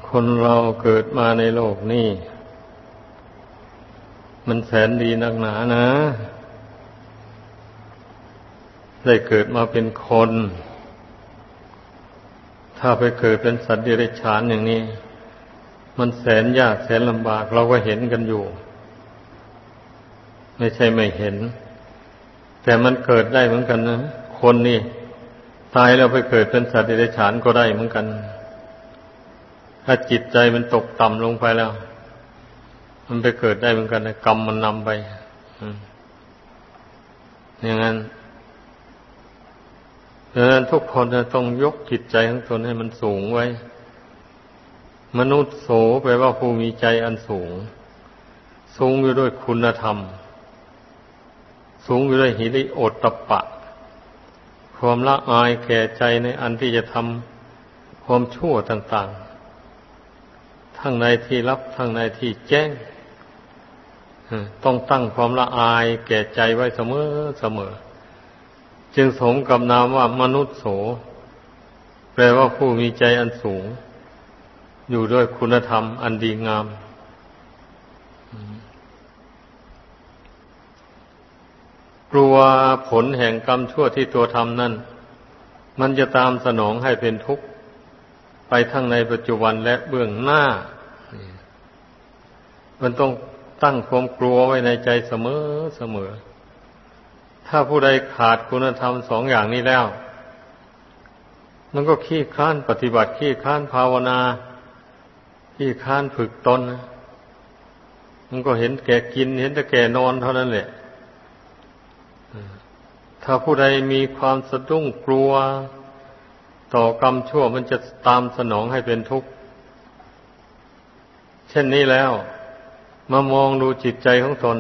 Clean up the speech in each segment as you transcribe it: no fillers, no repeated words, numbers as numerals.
คนเราเกิดมาในโลกนี้มันแสนดีนักหนานะได้เกิดมาเป็นคนถ้าไปเกิดเป็นสัตว์เดรัจฉานอย่างนี้มันแสนยากแสนลำบากเราก็เห็นกันอยู่ไม่ใช่ไม่เห็นแต่มันเกิดได้เหมือนกันนะคนนี่ตายแล้วไปเกิดเป็นสัตว์เดรัจฉานก็ได้เหมือนกันถ้าจิตใจมันตกต่ำลงไปแล้วมันไปเกิดได้เหมือนกันนะกรรมมันนำไปอย่างนั้นดังนั้นทุกคนจะต้องยกจิตใจของตนให้มันสูงไว้มนุษย์โสแปลว่าผู้มีใจอันสูงสูงอยู่ด้วยคุณธรรมสูงอยู่ด้วยหิริโอตตัปปะความละอายแก่ใจในอันที่จะทำความชั่วต่างๆทั้งในที่ลับทั้งในที่แจ้งต้องตั้งความละอายแก่ใจไว้เสมอจึงสมกับนามว่ามนุษย์โสแปลว่าผู้มีใจอันสูงอยู่ด้วยคุณธรรมอันดีงามกลัวผลแห่งกรรมชั่วที่ตัวทำนั่นมันจะตามสนองให้เป็นทุกข์ไปทั้งในปัจจุบันและเบื้องหน้ามันต้องตั้งความกลัวไว้ในใจเสมอถ้าผู้ใดขาดคุณธรรมสองอย่างนี้แล้วมันก็ขี้คร้านปฏิบัติขี้คร้านภาวนาขี้คร้านฝึกตนมันก็เห็นแก่กินเห็นแต่แก่นอนเท่านั้นแหละถ้าผู้ใดมีความสะดุ้งกลัวต่อกรรมชั่วมันจะตามสนองให้เป็นทุกข์เช่นนี้แล้วมามองดูจิตใจของตน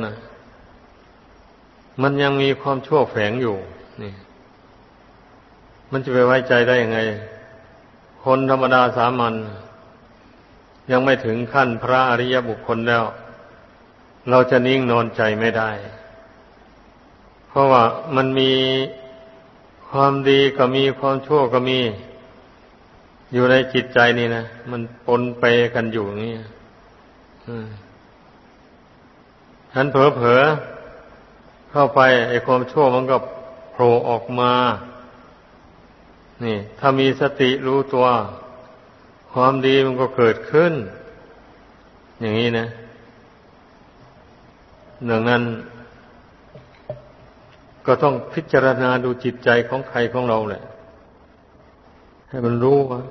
มันยังมีความชั่วแฝงอยู่นี่มันจะไปไว้ใจได้ยังไงคนธรรมดาสามัญยังไม่ถึงขั้นพระอริยบุคคลแล้วเราจะนิ่งนอนใจไม่ได้เพราะว่ามันมีความดีก็มีความชั่วก็มีอยู่ในจิตใจนี่นะมันปนเปกันอยู่อย่างนี้ฉันเผลอเข้าไปไอ้ความชั่วมันก็โผล่ออกมานี่ถ้ามีสติรู้ตัวความดีมันก็เกิดขึ้นอย่างนี้นะดังนั้นก็ต้องพิจารณาดูจิตใจของใครของเราแหละให้มันรู้ว่า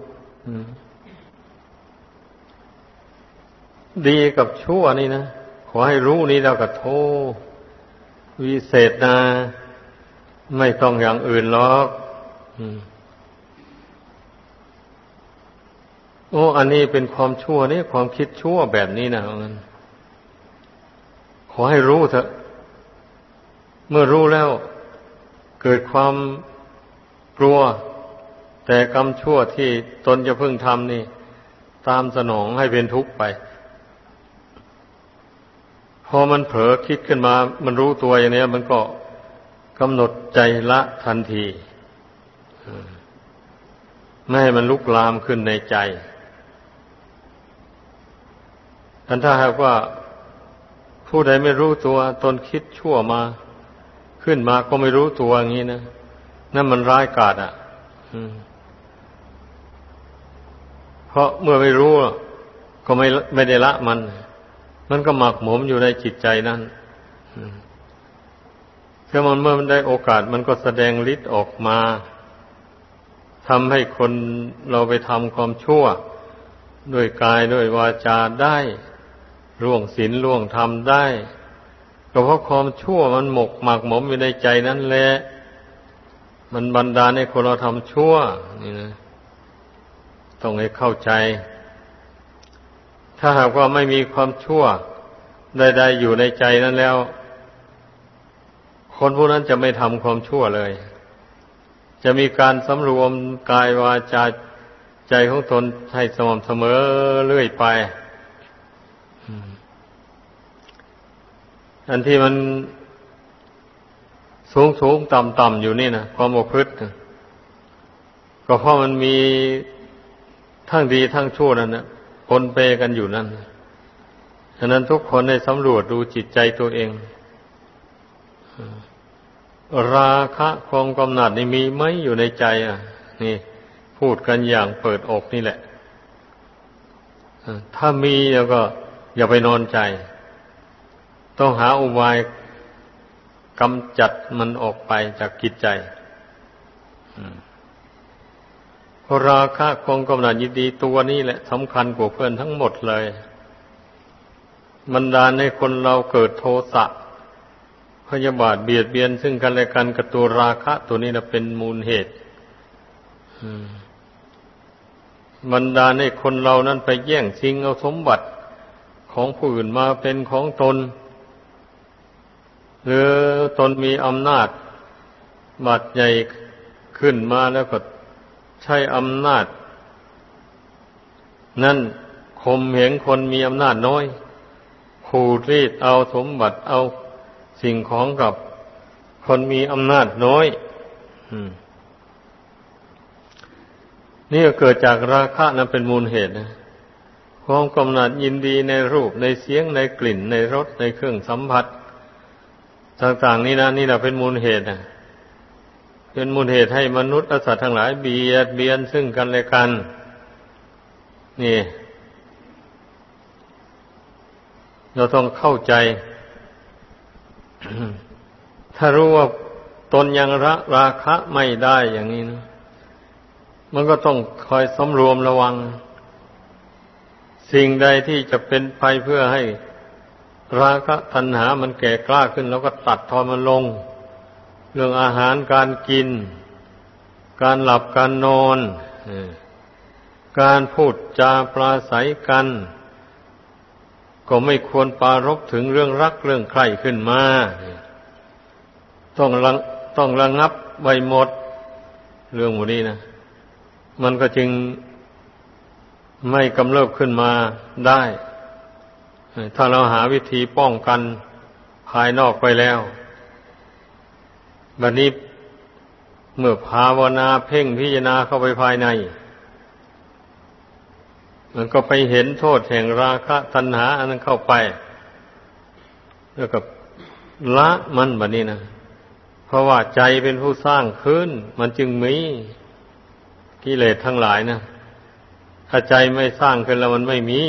ดีกับชั่วนี่นะขอให้รู้นี่แล้วก็โทวิเศษนะไม่ต้องอย่างอื่นหรอกโอ้อันนี้เป็นความชั่วนี่ความคิดชั่วแบบนี้นะงั้นขอให้รู้เถอะเมื่อรู้แล้วเกิดความกลัวแต่กรรมชั่วที่ตนจะพึงทำนี่ตามสนองให้เป็นทุกข์ไปพอมันเผลอคิดขึ้นมามันรู้ตัวอย่างนี้มันก็กำหนดใจละทันทีไม่ให้มันลุกลามขึ้นในใจถ้าหากว่าผู้ใดไม่รู้ตัวตนคิดชั่วมาขึ้นมาก็ไม่รู้ตัวอย่างนี้นะนั่นมันร้ายกาจเพราะเมื่อไม่รู้ก็ไม่ได้ละมันก็หมักหมมอยู่ในจิตใจนั่นเมื่อมันได้โอกาสมันก็แสดงฤทธิ์ออกมาทำให้คนเราไปทำความชั่วด้วยกายด้วยวาจาได้ล่วงศีลล่วงธรรมได้ก็เพราะความชั่วมันหมักหมมอยู่ในใจนั่นแหละมันบันดาลให้คนเราทำชั่วนี่นะต้องให้เข้าใจถ้าหากว่าไม่มีความชั่วใดๆอยู่ในใจนั้นแล้วคนผู้นั้นจะไม่ทำความชั่วเลยจะมีการสำรวมกายวาจาใจของตนให้สม่ำเสมอเรื่อยไปอันที่มันสูงต่ำอยู่นี่นะความประพฤติก็เพราะมันมีทั้งดีทั้งชั่วนั่นนะปนเปกันอยู่นั่นฉะนั้นทุกคนได้สำรวจดูจิตใจตัวเองราคะความกำหนัดนี่มีไหมอยู่ในใจนี่พูดกันอย่างเปิดอกนี่แหละถ้ามีแล้วก็อย่าไปนอนใจต้องหาอุบายกำจัดมันออกไปจากจิตใจเพราะราคะความกำหนัดยินดีตัวนี้แหละสำคัญกว่าเพื่อนทั้งหมดเลยบันดาลให้คนเราเกิดโทสะพยาบาทเบียดเบียนซึ่งกันและกันกับตัวราคะตัวนี้นะเป็นมูลเหตุบันดาลให้คนเรานั้นไปแย่งชิงเอาสมบัติของผู้อื่นมาเป็นของตนหรือตนมีอำนาจบาดใหญ่ขึ้นมาแล้วก็ใช้อำนาจนั่นข่มเหงคนมีอำนาจน้อยขูดรีดเอาสมบัติเอาสิ่งของกับคนมีอำนาจน้อยนี่ก็เกิดจากราคะนั้นเป็นมูลเหตุนะความกำหนัดยินดีในรูปในเสียงในกลิ่นในรสในเครื่องสัมผัสต่างๆนี่นะนี่แหละเป็นมูลเหตุนะเป็นมูลเหตุให้มนุษย์และสัตว์ทั้งหลายเบียดเบียนซึ่งกันและกันนี่เราต้องเข้าใจ ถ้ารู้ว่าตนยังละราคะไม่ได้อย่างนี้นะมันก็ต้องคอยสำรวมระวังสิ่งใดที่จะเป็นไปเพื่อให้ราคะตัณหามันแก่กล้าขึ้นแล้วก็ตัดทอนมันลงเรื่องอาหารการกินการหลับการนอนการพูดจาปราศัยกันก็ไม่ควรปรารภถึงเรื่องรักเรื่องใคร่ขึ้นมาต้องระงับไว้หมดเรื่องหมดนี้นะมันก็จึงไม่กำเริบขึ้นมาได้ถ้าเราหาวิธีป้องกันภายนอกไปแล้วบัดนี้เมื่อภาวนาเพ่งพิจารณาเข้าไปภายในมันก็ไปเห็นโทษแห่งราคะตัณหาอันนั้นเข้าไปแล้วก็ละมันบัดนี้นะเพราะว่าใจเป็นผู้สร้างขึ้นมันจึงมีกิเลสทั้งหลายนะถ้าใจไม่สร้างขึ้นแล้วมันไม่มี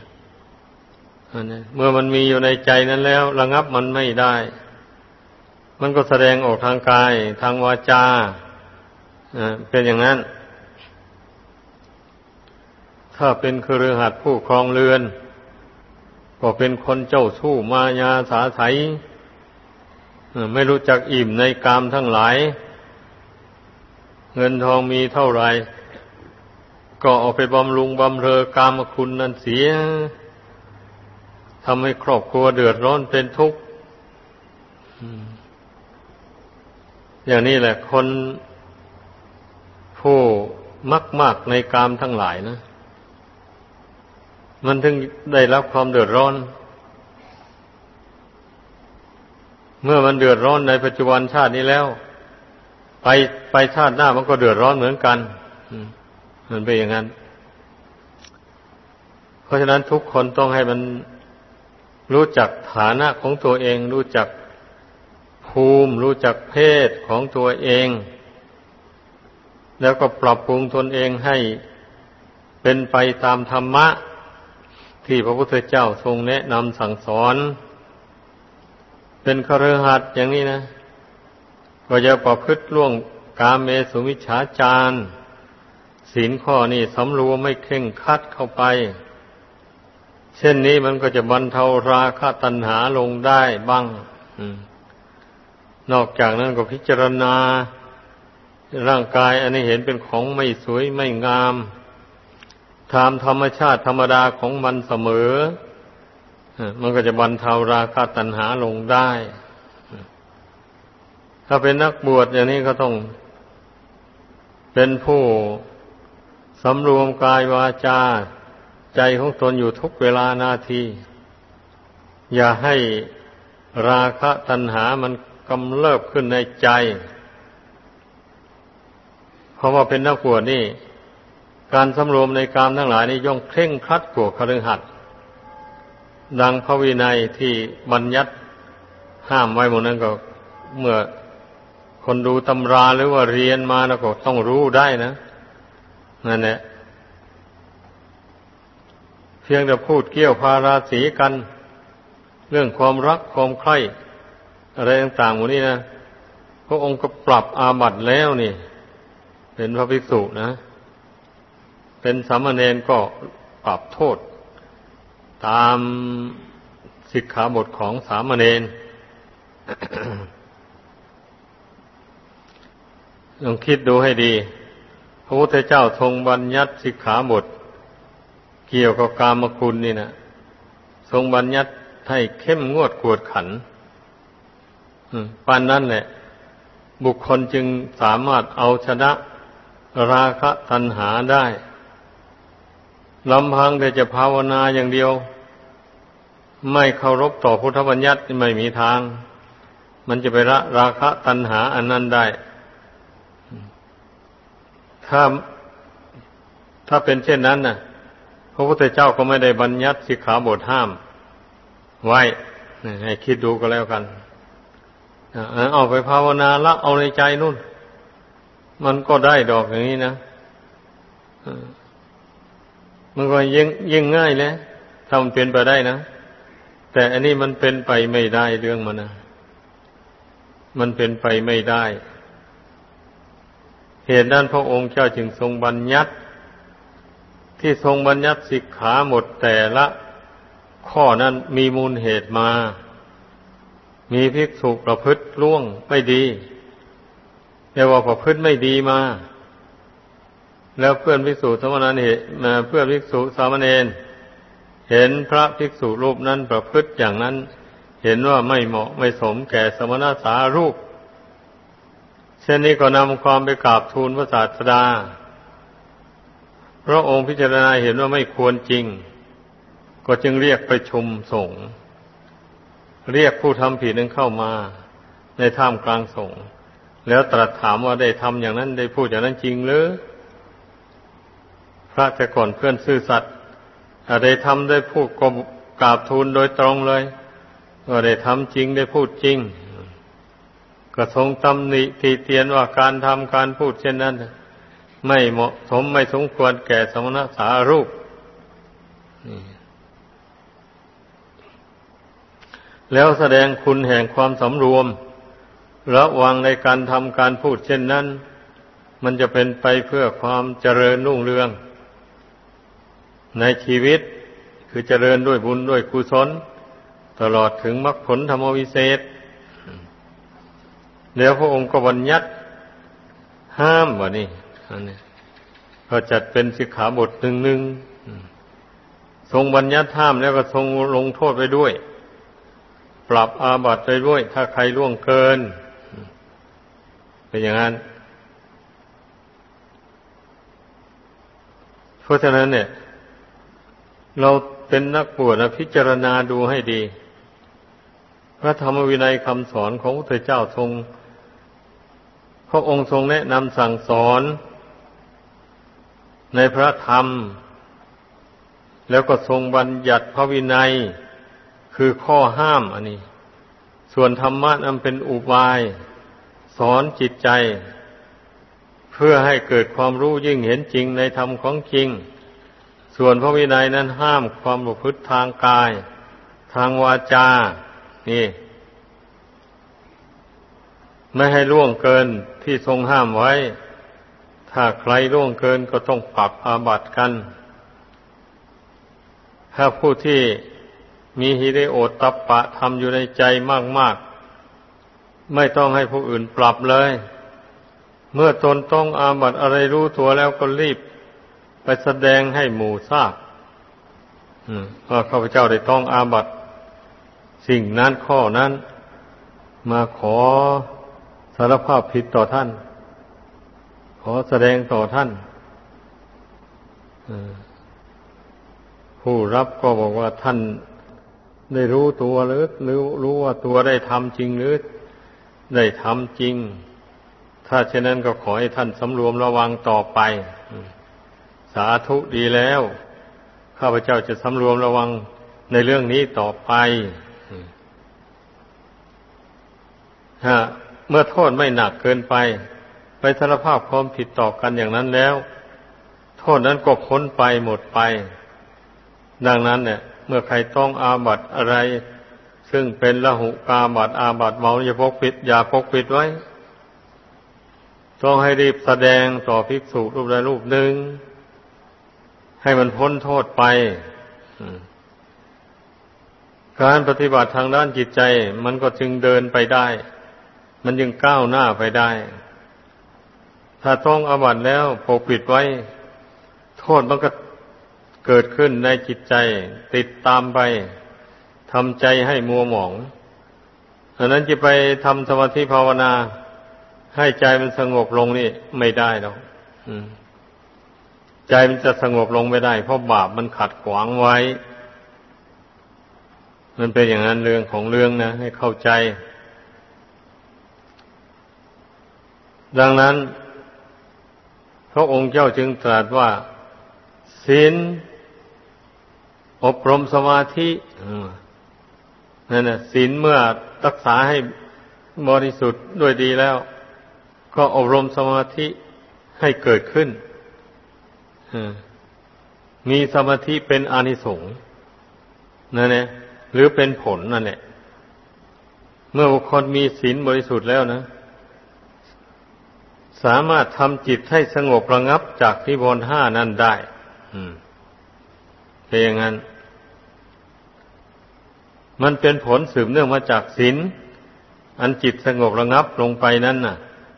เมื่อมันมีอยู่ในใจนั้นแล้วระงับมันไม่ได้มันก็แสดงออกทางกายทางวาจาเป็นอย่างนั้นถ้าเป็นคฤหัสถ์ผู้ครองเรือนก็เป็นคนเจ้าชู้มายาสาไถไม่รู้จักอิ่มในกามทั้งหลายเงินทองมีเท่าไหร่ก็เอาไปบำรุงบำเรอกามคุณนั่นเสียทำให้ครอบครัวเดือดร้อนเป็นทุกข์อย่างนี้แหละคนผู้มากในกามทั้งหลายนะมันถึงได้รับความเดือดร้อนเมื่อมันเดือดร้อนในปัจจุบันชาตินี้แล้วไปชาติหน้ามันก็เดือดร้อนเหมือนกันมันเป็นอย่างนั้นเพราะฉะนั้นทุกคนต้องให้มันรู้จักฐานะของตัวเองรู้จักภูมิรู้จักเพศของตัวเองแล้วก็ปรับปรุงตนเองให้เป็นไปตามธรรมะที่พระพุทธเจ้าทรงแนะนำสั่งสอนเป็นคฤหัสถ์อย่างนี้นะก็จะประพฤติล่วงกามเมสุมิจฉาจารศีลข้อนี้สำรวมไม่เคร่งครัดเข้าไปเช่นนี้มันก็จะบรรเทาราคะตัณหาลงได้บ้างนอกจากนั้นก็พิจารณาร่างกายอันนี้เห็นเป็นของไม่สวยไม่งามตามธรรมชาติธรรมดาของมันเสมอมันก็จะบรรเทาราคะตัณหาลงได้ถ้าเป็นนักบวชอย่างนี้ก็ต้องเป็นผู้สำรวมกายวาจาใจของตนอยู่ทุกเวลานาทีอย่าให้ราคะตัณหามันกำเริบขึ้นในใจเพราะว่าเป็นนักบวชนี่การสำรวมในกามทั้งหลายนี้ย่อมเคร่งครัดกว่าคฤหัสถ์ดังพระวินัยที่บัญญัติห้ามไว้หมดนั้นก็เมื่อคนดูตำราหรือว่าเรียนมาแล้วก็ต้องรู้ได้นะนั่นแหละเพียงแต่พูดเกี่ยวพาราสีกันเรื่องความรักความใคร่อะไรต่างๆหมดนี้นะพระองค์ก็ปรับอาบัติแล้วนี่เป็นพระภิกษุนะเป็นสามเณรก็ปรับโทษตามสิกขาบทของสามเณร ลองคิดดูให้ดีพระพุทธเจ้าทรงบัญญัติสิกขาบทเกี่ยวกับกามคุณนี่นะทรงบัญญัติให้เข้มงวดกวดขันปานนั้นแหละบุคคลจึงสามารถเอาชนะราคะตัณหาได้ลำพังแต่จะภาวนาอย่างเดียวไม่เคารพต่อพุทธบัญญัติไม่มีทางมันจะไปละราคะตัณหาอันนั้นได้ถ้าเป็นเช่นนั้นน่ะพระพุทธเจ้าก็ไม่ได้บัญญัติสิกขาบทห้ามไว้ให้คิดดูก็แล้วกันเอาไปภาวนาละเอาในใจนู่นมันก็ได้ดอกอย่างนี้นะมันก็ยิ่งง่ายเลยถ้ามันเป็นไปได้นะแต่อันนี้มันเป็นไปไม่ได้เรื่องมันนะมันเป็นไปไม่ได้เหตุนั้นพระองค์เจ้าจึงทรงบัญญัติที่ทรงบัญญัติสิกขาหมดแต่ละข้อนั้นมีมูลเหตุมามีภิกษุประพฤติล่วงไม่ดีเรียกว่าประพฤติไม่ดีมาแล้วเพื่อนภิกษุสามเณรเพื่อนภิกษุสามเณรเห็นพระภิกษุรูปนั้นประพฤติอย่างนั้นเห็นว่าไม่เหมาะไม่สมแก่สมณสารูปเช่นนี้ก็นำความไปกราบทูลพระศาสดาพระองค์พิจารณาเห็นว่าไม่ควรจริงก็จึงเรียกประชุมสงฆ์เรียกผู้ทำผิดนั้นเข้ามาในท่ามกลางสงฆ์แล้วตรัสถามว่าได้ทำอย่างนั้นได้พูดอย่างนั้นจริงหรือพระแต่ก่อนเพื่อนซื่อสัตย์ได้ทำได้พูดก็กราบทูลโดยตรงเลยว่าได้ทำจริงได้พูดจริงก็ทรงตำหนิตีเตียนว่าการทำการพูดเช่นนั้นไม่เหมาะสมไม่สมควรแก่สมณสารูปแล้วแสดงคุณแห่งความสำรวมระวังในการทำการพูดเช่นนั้นมันจะเป็นไปเพื่อความเจริญรุ่งเรืองในชีวิตคือเจริญด้วยบุญด้วยกุศลตลอดถึงมรรคผลธรรมวิเศษแล้วพระองค์ก็บัญญัติห้ามว่านี่ก็จัดเป็นสิกขาบทหนึ่งทรงบัญญัติห้ามแล้วก็ทรงลงโทษไปด้วยปรับอาบัติไปด้วยถ้าใครล่วงเกินเป็นอย่างนั้นเพราะฉะนั้นเนี่ยเราเป็นนักบวชนะพิจารณาดูให้ดีพระธรรมวินัยคำสอนของพระพุทธเจ้าพระองค์ทรงแนะนำสั่งสอนในพระธรรมแล้วก็ทรงบัญญัติพระวินัยคือข้อห้ามอันนี้ส่วนธรรมะนั้นเป็นอุบายสอนจิตใจเพื่อให้เกิดความรู้ยิ่งเห็นจริงในธรรมของจริงส่วนพระวินัยนั้นห้ามความประพฤติทางกายทางวาจานี่ไม่ให้ล่วงเกินที่ทรงห้ามไว้ถ้าใครล่วงเกินก็ต้องปรับอาบัติกันถ้าผู้ที่มีหิริโอตตัปปะทำอยู่ในใจมากๆไม่ต้องให้ผู้อื่นปรับเลยเมื่อตนต้องอาบัติอะไรรู้ตัวแล้วก็รีบไปแสดงให้หมู่ทราบว่าข้าพเจ้าได้ต้องอาบัติสิ่งนั้นข้อนั้นมาขอสารภาพผิดต่อท่านขอแสดงต่อท่านผู้รับก็บอกว่าท่านได้รู้ตัวหรือรู้ว่าตัวได้ทำจริงหรือได้ทำจริงถ้าเช่นนั้นก็ขอให้ท่านสำรวมระวังต่อไปสาธุดีแล้วข้าพเจ้าจะสำรวมระวังในเรื่องนี้ต่อไปเมื่อโทษไม่หนักเกินไปสารภาพความผิดต่อกันอย่างนั้นแล้วโทษนั้นก็พ้นไปหมดไปดังนั้นเนี่ยเมื่อใครต้องอาบัติอะไรซึ่งเป็นละหุกาบัติอาบัติเมาอย่าปกปิดไว้ต้องให้รีบแสดงต่อภิกษุรูปใดรูปหนึ่งให้มันพ้นโทษไปการปฏิบัติทางด้านจิตใจมันก็จึงเดินไปได้มันยังก้าวหน้าไปได้ถ้าต้องอาบัติแล้วปกปิดไว้โทษมันก็เกิดขึ้นในจิตใจติดตามไปทำใจให้มัวหมองดังนั้นจะไปทำสมาธิภาวนาให้ใจมันสงบลงนี่ไม่ได้หรอกใจมันจะสงบลงไม่ได้เพราะบาปมันขัดขวางไว้มันเป็นอย่างนั้นเรื่องของเรื่องนะให้เข้าใจดังนั้นพระองค์เจ้าจึงตรัสว่าศีลอบรมสมาธินั่นน่ะศีลเมื่อรักษาให้บริสุทธิ์ด้วยดีแล้วก็อบรมสมาธิให้เกิดขึ้นมีสมาธิเป็นอานิสงส์นั่นแหละหรือเป็นผลนั่นแหละเมื่อบุคคลมีศีลบริสุทธิ์แล้วนะสามารถทำจิตให้สงบระงับจากนิวรณ์ห้านั้นได้เป็นอย่างนั้นมันเป็นผลสืบเนื่องมาจากศีลอันจิตสงบระงับลงไปนั้นน่ะ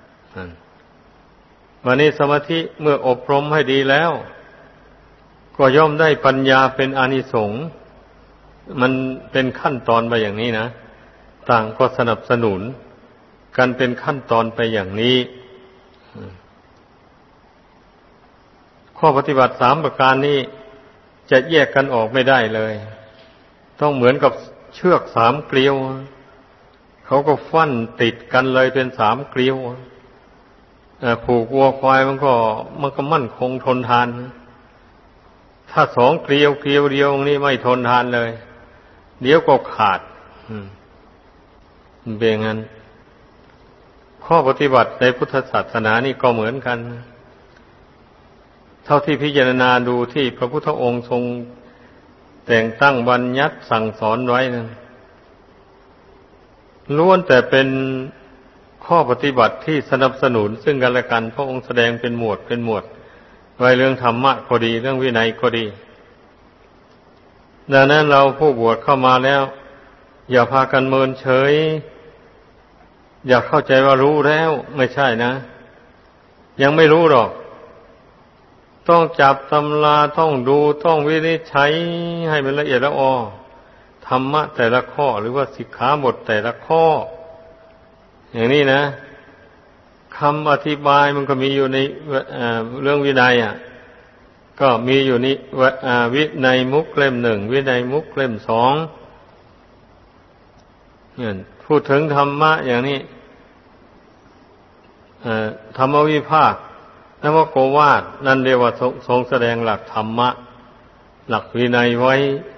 วันนี้สมาธิเมื่ออบรมให้ดีแล้วก็ย่อมได้ปัญญาเป็นอานิสงส์มันเป็นขั้นตอนไปอย่างนี้นะต่างก็สนับสนุนกันเป็นขั้นตอนไปอย่างนี้ข้อปฏิบัติ3ประการนี้จะแยกกันออกไม่ได้เลยต้องเหมือนกับเชือก3เกลียวเขาก็ฟั่นติดกันเลยเป็น3เกลียวผูกวัวควายมันก็มั่นคงทนทานถ้า2เกลียวเดียวนี่ไม่ทนทานเลยเดี๋ยวก็ขาดเป็นงั้นข้อปฏิบัติในพุทธศาสนานี่ก็เหมือนกันเท่าที่พิจารณาดูที่พระพุทธองค์ทรงแต่งตั้งบัญญัติสั่งสอนไว้นั้นล้วนแต่เป็นข้อปฏิบัติที่สนับสนุนซึ่งกันและกันพระองค์แสดงเป็นหมวดไว้เรื่องธรรมะก็ดีเรื่องวินัยก็ดีดังนั้นเราผู้บวชเข้ามาแล้วอย่าพากันเมินเฉยอย่าเข้าใจว่ารู้แล้วไม่ใช่นะยังไม่รู้หรอกต้องจับตำราต้องดูต้องวินิจฉัยให้มันละเอียดละออธรรมะแต่ละข้อหรือว่าสิกขาบทแต่ละข้ออย่างนี้นะคำอธิบายมันก็มีอยู่ในเรื่องวินัยก็มีอยู่นี่วินัยมุขเล่ม 1วินัยมุขเล่ม 2เนี่ยพูดถึงธรรมะอย่างนี้ธรรมวิภาคนวโกวาทนั่นเรียกว่าทรงแสดงหลักธรรมะหลักวินัยไว้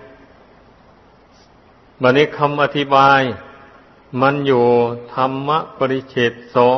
บัดนี้คำอธิบายมันอยู่ธรรมะปริเฉด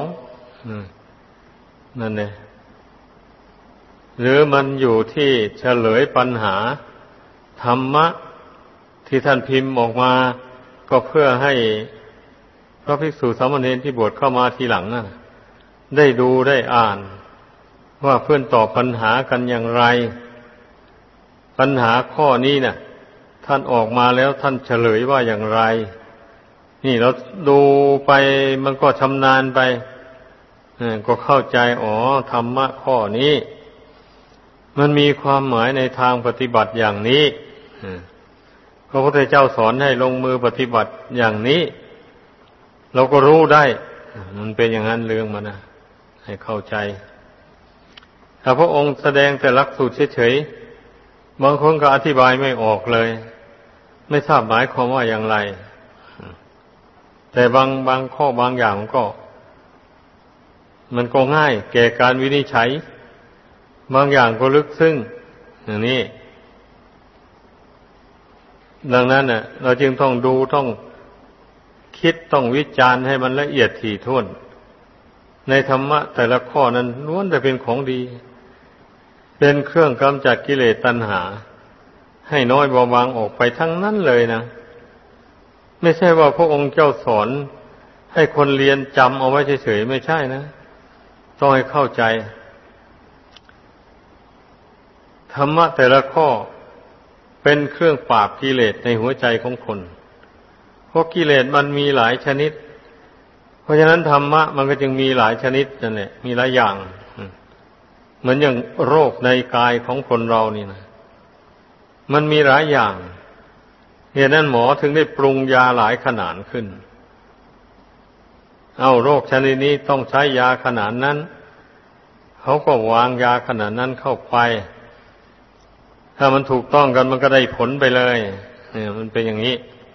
2นั่นเองหรือมันอยู่ที่เฉลยปัญหาธรรมะที่ท่านพิมพ์ออกมาก็เพื่อให้พระภิกษุสามเณรที่บวชเข้ามาทีหลังได้ดูได้อ่านว่าเพื่อนตอบปัญหากันอย่างไรปัญหาข้อนี้น่ะท่านออกมาแล้วท่านเฉลยว่าอย่างไรนี่เราดูไปมันก็ชำนาญไปก็เข้าใจธรรมะข้อนี้มันมีความหมายในทางปฏิบัติอย่างนี้พระพุทธเจ้าสอนให้ลงมือปฏิบัติอย่างนี้เราก็รู้ได้มันเป็นอย่างนั้นเรื่องมันนะให้เข้าใจถ้าพระองค์แสดงแต่หลักสูตรเฉยๆบางคนก็อธิบายไม่ออกเลยไม่ทราบหมายความว่าอย่างไรแต่บางข้อบางอย่างมันก็ง่ายแก่การวินิจฉัยบางอย่างก็ลึกซึ้งอย่างนี้ดังนั้นน่ะเราจึงต้องดูต้องคิดต้องวิจารณ์ให้มันละเอียดถี่ถ้วนในธรรมะแต่ละข้อนั้นล้วนแต่เป็นของดีเป็นเครื่องกำจัดกิเลสตัณหาให้น้อยเบาบางออกไปทั้งนั้นเลยนะไม่ใช่ว่าพระองค์เจ้าสอนให้คนเรียนจำเอาไว้เฉยๆไม่ใช่นะต้องให้เข้าใจธรรมะแต่ละข้อเป็นเครื่องปราบกิเลสในหัวใจของคนเพราะกิเลสมันมีหลายชนิดเพราะฉะนั้นธรรมะมันก็จึงมีหลายชนิดนั่นแหละมีหลายอย่างเหมือนอย่างโรคในกายของคนเรานี่นะมันมีหลายอย่างเหตุนั้นหมอถึงได้ปรุงยาหลายขนาดขึ้นเอาโรคชนิดนี้ต้องใช้ยาขนาดนั้นเขาก็วางยาขนาดนั้นเข้าไปถ้ามันถูกต้องกันมันก็ได้ผลไปเลยเนี่ยมันเป็นอย่างนี้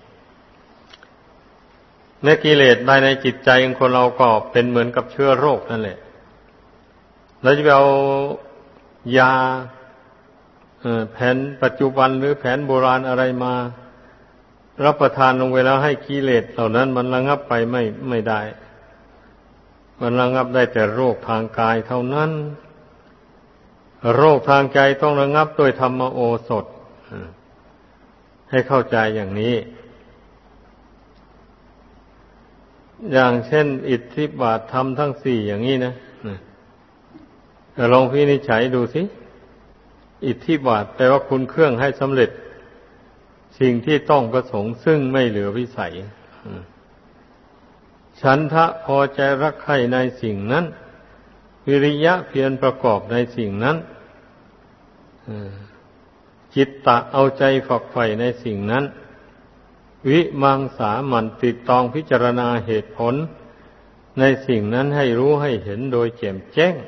ในกิเลสภายในจิตใจของคนเราก็เป็นเหมือนกับเชื้อโรคนั่นแหละเราจะไปเอายาแผนปัจจุบันหรือแผนโบราณอะไรมารับประทานลงไปแล้วให้กิเลสเหล่านั้นมันระงับไปไม่ได้มันระงับได้แต่โรคทางกายเท่านั้นโรคทางใจต้องระงับด้วยธรรมโอสถให้เข้าใจอย่างนี้อย่างเช่นอิทธิบาทธรรมทั้งสี่อย่างนี้นะลองพินิจฉัยดูสิอิทธิบาทแปลว่าคุณเครื่องให้สำเร็จสิ่งที่ต้องประสงค์ซึ่งไม่เหลือวิสัยฉันทะพอใจรักใคร่ในสิ่งนั้นวิริยะเพียรประกอบในสิ่งนั้นจิตตะเอาใจฝักใฝ่ในสิ่งนั้นวิมังสามันติดตองพิจารณาเหตุผลในสิ่งนั้นให้รู้ให้เห็นโดยแจ่มแจ้ง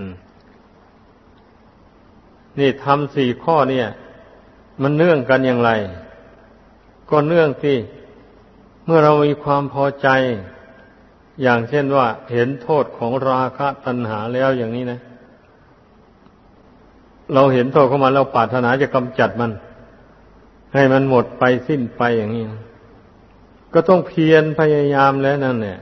นี่ทำสี่ข้อเนี่ยมันเนื่องกันอย่างไรก็เนื่องที่เมื่อเรามีความพอใจอย่างเช่นว่าเห็นโทษของราคะตัณหาแล้วอย่างนี้นะเราเห็นโทษของมันเราปรารถนาจะกำจัดมันให้มันหมดไปสิ้นไปอย่างนี้ก็ต้องเพียรพยายามแล้วนั่นแหละ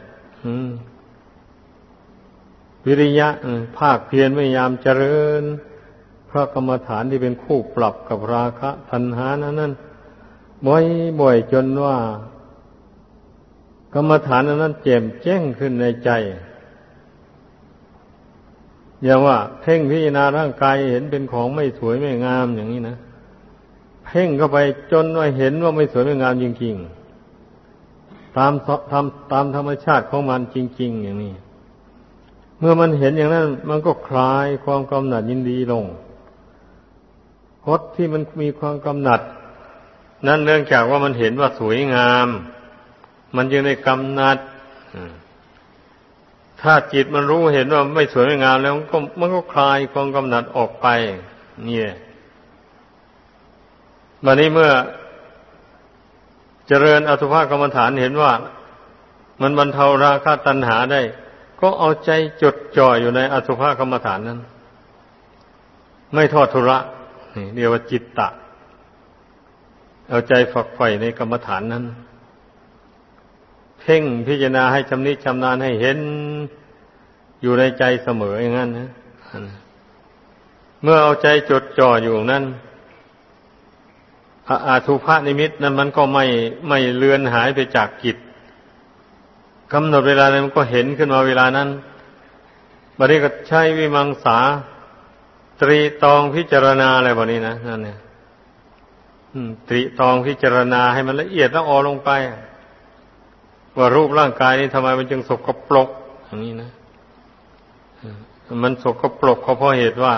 วิริยะภาคเพียรพยายามเจริญพระกรรมฐานที่เป็นคู่ปรับกับราคะตัณหานั้นบ่อยๆจนว่ากรรมฐานนั้นแจ่มแจ้งขึ้นในใจอย่างว่าเพ่งพิจารณาร่างกายเห็นเป็นของไม่สวยไม่งามอย่างนี้นะเพ่งเข้าไปจนว่าเห็นว่าไม่สวยไม่งามจริงๆตามธรรมชาติของมันจริงๆอย่างนี้เมื่อมันเห็นอย่างนั้นมันก็คลายความกำหนัดยินดีลงพจน์ที่มันมีความกำหนัดนั่นเนื่องจากว่ามันเห็นว่าสวยงามมันจึงได้กำหนัดถ้าจิตมันรู้เห็นว่าไม่สวยไม่งามแล้วมันก็คลายความกำหนัดออกไปเนี่ยบัดนี้เมื่อเจริญอสุภกรรมฐานเห็นว่ามันบรรเทาราคะตัณหาได้ก็เอาใจจดจ่ออยู่ในอสุภกรรมฐานนั้นไม่ทอดทุระนี่เรียกว่าจิตตะเอาใจฝักใฝ่ในกรรมฐานนั้นเพ่งพิจารณาให้ชำนิชำนาญให้เห็นอยู่ในใจเสมออย่างนั้นนะเมื่อเอาใจจดจ่ออยู่นั้นอสุภนิมิตนั้นมันก็ไม่เลือนหายไปจากจิตกำหนดเวลานั้นมันก็เห็นขึ้นมาเวลานั้นบัดนี้ก็ใช้วิมังสาตรีตองพิจารณาอะไรแบบนี้นะนั่นเนี่ยตรีตองพิจารณาให้มันละเอียดละออลงไปว่ารูปร่างกายนี้ทำไมมันจึงสกปรกอย่างนี้นะมันสกปรกก็เพราะเหตุว่า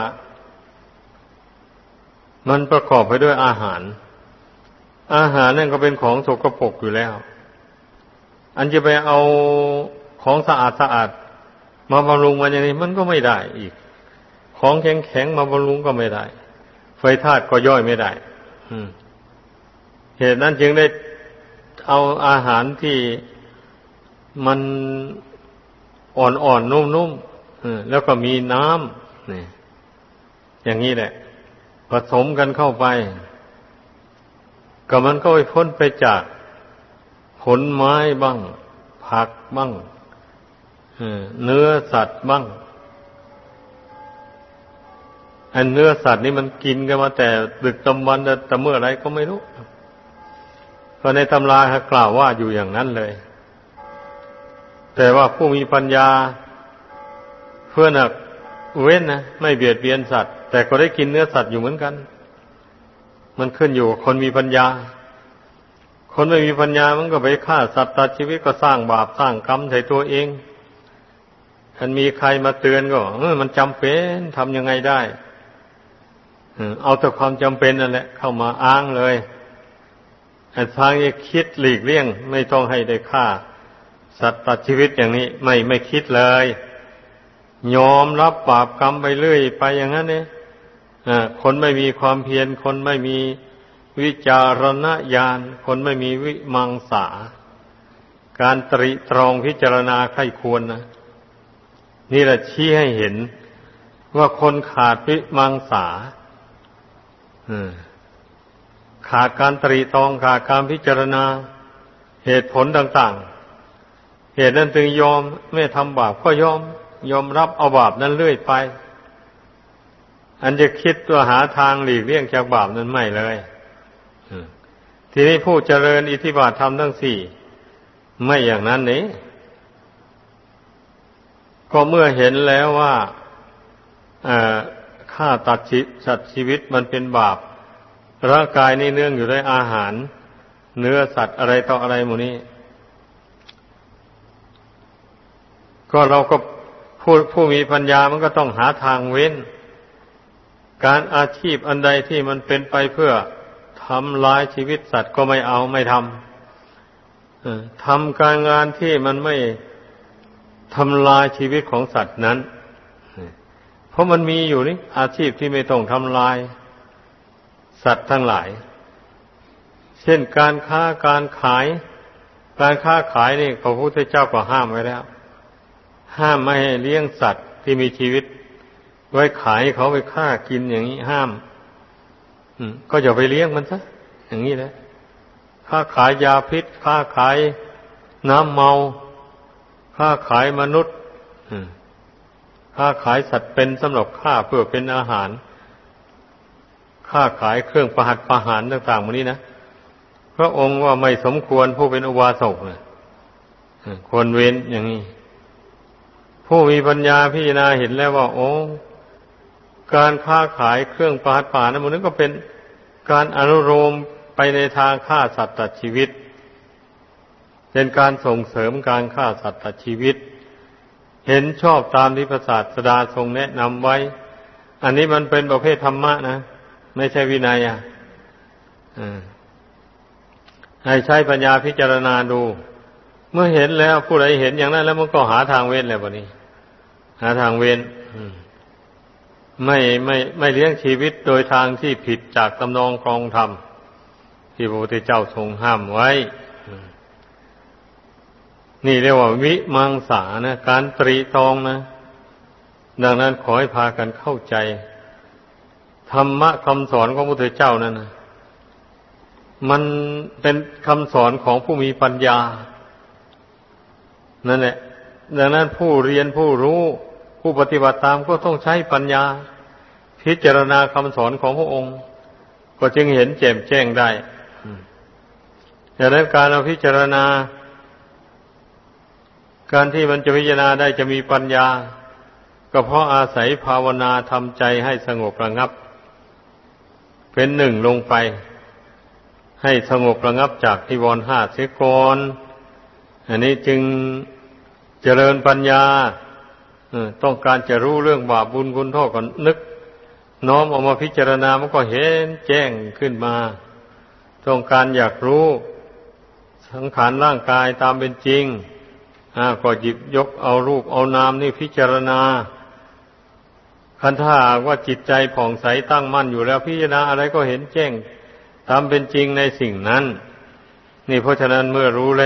มันประกอบไปด้วยอาหารนั่นก็เป็นของสกปรกอยู่แล้วอันจะไปเอาของสะอาดมาบำรุงมันอย่างนี้มันก็ไม่ได้อีกของแข็งมาบำรุงก็ไม่ได้ไฟธาตุก็ย่อยไม่ได้เหตุนั้นจึงได้เอาอาหารที่มันอ่อนๆนุ่มๆแล้วก็มีน้ำนี่อย่างนี้แหละผสมกันเข้าไปก็มันก็ไปพ้นไปจากผลไม้บ้างผักบ้างเนื้อสัตว์บ้างอันเนื้อสัตว์นี่มันกินกันมาแต่ดึกดำบรรพ์แต่เมื่อไรก็ไม่รู้เพราะในตำราเขากล่าวว่าอยู่อย่างนั้นเลยแต่ว่าผู้มีปัญญาเพื่อนักเว้นนะไม่เบียดเบียนสัตว์แต่ก็ได้กินเนื้อสัตว์อยู่เหมือนกันมันขึ้นอยู่กับคนมีปัญญาคนไม่มีปัญญามันก็ไปฆ่าสัตว์ตัดชีวิตก็สร้างบาปสร้างกรรมใส่ตัวเองมันมีใครมาเตือนก็มันจำเป็นทำยังไงได้เอาแต่ความจำเป็นนั่นแหละเข้ามาอ้างเลยไอ้ทางนี้คิดหลีกเลี่ยงไม่ต้องให้ได้ฆ่าสัตว์ตัดชีวิตอย่างนี้ไม่คิดเลยยอมรับบาปกรรมไปเรื่อยไปอย่างนั้นเนี่ยคนไม่มีความเพียรคนไม่มีวิจารณญาณคนไม่มีวิมังสาการตริตรองพิจารณาใคร่ควรนะนี่แหละชี้ให้เห็นว่าคนขาดวิมังสาขาดการตริตรองขาดการพิจารณาเหตุผลต่างๆเหตุนั้นจึงยอมไม่ทำบาปก็ยอมรับเอาบาปนั้นเรื่อยไปอันจะคิดตัวหาทางหลีกเลี่ยงจากบาปนั้นไม่เลยทีนี้ผู้เจริญอิทธิบาทธรรมทั้งสี่ไม่อย่างนั้นนี้ก็เมื่อเห็นแล้วว่าฆ่าตัดสัตว์ชีวิตมันเป็นบาปร่างกายนี่เนื่องอยู่ด้วยอาหารเนื้อสัตว์อะไรต่ออะไรหมู่นี้ก็เราก็ผู้มีปัญญามันก็ต้องหาทางเว้นการอาชีพอันใดที่มันเป็นไปเพื่อทำลายชีวิตสัตว์ก็ไม่เอาไม่ทำทำการงานที่มันไม่ทำลายชีวิตของสัตว์นั้นเพราะมันมีอยู่นี่อาชีพที่ไม่ต้องทำลายสัตว์ทั้งหลายเช่นการค้าการขายนี่พระพุทธเจ้าก็ห้ามไว้แล้วห้ามไม่ให้เลี้ยงสัตว์ที่มีชีวิตไว้ขายเขาไปฆ่ากินอย่างนี้ห้ามก็อย่าไปเลี้ยงมันซะอย่างนี้แหละค้าขายยาพิษค้าขายน้ำเมาค้าขายมนุษย์ค้าขายสัตว์เป็นสำหรับฆ่าเพื่อเป็นอาหารค้าขายเครื่องประหัตประหารต่างๆพวกนี้นะพระองค์ว่าไม่สมควรผู้เป็นอุบาสกควรเว้นอย่างนี้ผู้มีปัญญาพิจารณาเห็นแล้วว่าการค้าขายเครื่องประหัตประหารนั้นก็เป็นการอนุโลมไปในทางฆ่าสัตว์ตัดชีวิตเป็นการส่งเสริมการฆ่าสัตว์ตัดชีวิตเห็นชอบตามที่พระศาสดาทรงแนะนำไว้อันนี้มันเป็นประเภทธรรมะนะไม่ใช่วินัยให้ใช้ปัญญาพิจารณาดูเมื่อเห็นแล้วผู้ใดเห็นอย่างนั้นแล้วมันก็หาทางเว้นแล้วบัดนี้หาทางเว้นไม่เลี้ยงชีวิตโดยทางที่ผิดจากตำนองครองธรรมที่พระพุทธเจ้าทรงห้ามไว้นี่เรียกว่าวิมังสานะการตรีตรองนะดังนั้นขอให้พากันเข้าใจธรรมะคำสอนของพระพุทธเจ้านั่นนะมันเป็นคำสอนของผู้มีปัญญานั่นแหละดังนั้นผู้เรียนผู้รู้ผู้ปฏิบัติตามก็ต้องใช้ปัญญาพิจารณาคำสอนของพระองค์ก็จึงเห็นแจ่มแจ้งได้ดังนั้นการเราพิจารณาการที่มันจะพิจารณาได้จะมีปัญญาก็เพราะอาศัยภาวนาทำใจให้สงบระงับเป็นหนึ่งลงไปให้สงบระงับจากนิวรณ์ห้าเสียก่อนอันนี้จึงเจริญปัญญาต้องการจะรู้เรื่องบาปบุญคุณโทษก็นึกน้อมออกมาพิจารณามันก็เห็นแจ้งขึ้นมาต้องการอยากรู้สังขารร่างกายตามเป็นจริงก็หยิบยกเอารูปเอานามนี่พิจารณาคันถ้าว่าจิตใจผ่องใสตั้งมั่นอยู่แล้วพิจารณาอะไรก็เห็นแจ้งตามเป็นจริงในสิ่งนั้นนี่เพราะฉะนั้นเมื่อรู้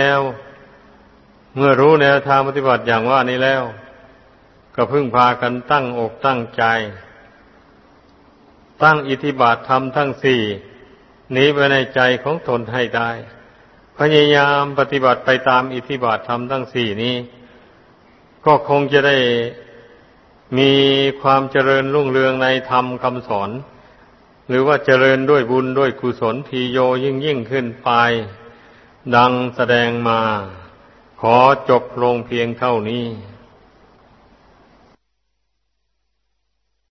แนวทางปฏิบัติอย่างว่านี้แล้วก็พึ่งพากันตั้งอกตั้งใจตั้งอิทธิบาทธรรมทั้งสี่นี้ไว้ในใจของตนให้ได้พยายามปฏิบัติไปตามอิทธิบาทธรรมทั้งสี่นี้ก็คงจะได้มีความเจริญรุ่งเรืองในธรรมคำสอนหรือว่าเจริญด้วยบุญด้วยกุศลทีโยยิ่งขึ้นไปดังแสดงมาขอจบลงเพียงเท่านี้